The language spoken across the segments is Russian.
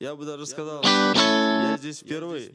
Я бы даже сказал, я здесь впервые.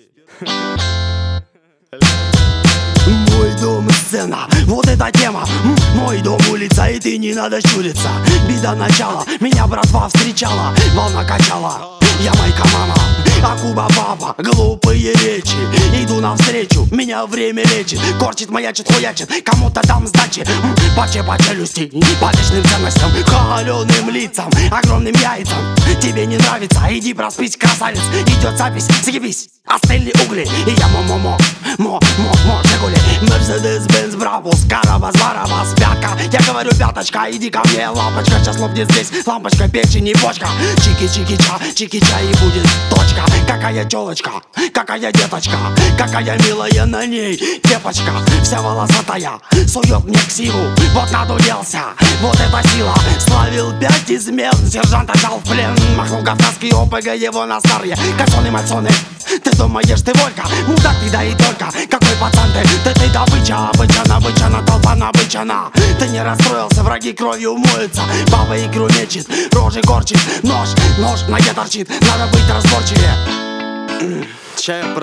Мой дом сцена, вот эта тема. Мой дом улица, и ты не надо щуриться. Беда начала, меня братва встречала, волна качала. Я майка мама, Акуба папа, глупые речи. Иду навстречу, меня время лечит. Корчит, маячит, хуячит, кому-то дам сдачи. Паче по челюсти, по личным ценностям, холеным лицам, огромным яйцам. Тебе не нравится, иди проспись, красавец. Идет запись, съебись, остыли угли. И я Жигули, Мерседес-Бенц, Брабус, Карабас, Барабас, пятка. Я говорю, пяточка, иди ко мне, лампочка. Сейчас лопнет здесь лампочка, печень и почка. Чики-чики-ча, чики-ча, и будет точка. Какая челочка, какая деточка, какая милая на ней кепочка. Вся волосатая, сует мне ксиву. Вот надуделся, вот эта сила. Славил 5 измен, сержанта взял в плен. Махнул кавказский ОПГ его на старье. Кальсоны-мальсоны, ты думаешь, ты волька? Мудак ты, да и только. Какой пацан ты? Ты добыча, обычана, толпа набычана. Ты не расстроился, враги кровью умоются. Баба игру мечет, рожи корчит. Нож в ноге торчит, надо быть разборчивее. Ща я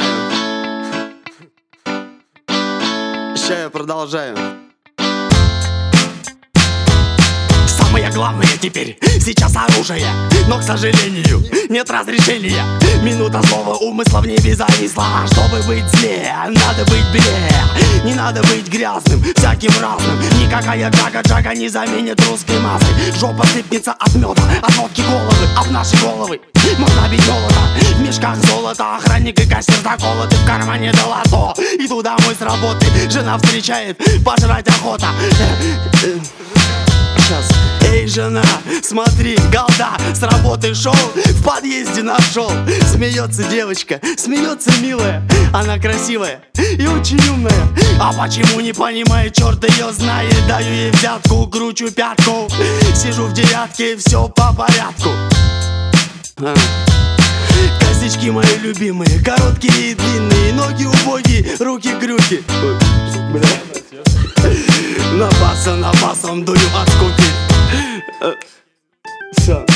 продолжаю. Самое главное теперь сейчас оружие. Но, к сожалению, нет разрешения. Минута злого умысла в небе зависла. Чтобы быть злее, надо быть белее. Не надо быть грязным, всяким разным. Никакая джага не заменит русской массы. Жопа сыпнется от меда, от водки головы. А в наши головы можно бить молота. В мешках золото, охранник и кассир заколоты. В кармане долото. Иду домой с работы, жена встречает, пожрать охота. Сейчас. Эй, жена, смотри, голда, с работы шел, в подъезде нашел. Смеется девочка, смеется милая. Она красивая и очень умная. А почему не понимает, черт ее знает. Даю ей взятку, кручу пятку. Сижу в девятке, все по порядку. Косички мои любимые, короткие и длинные. Ноги убогие, руки-крюки. На басом дую от скуки. Все.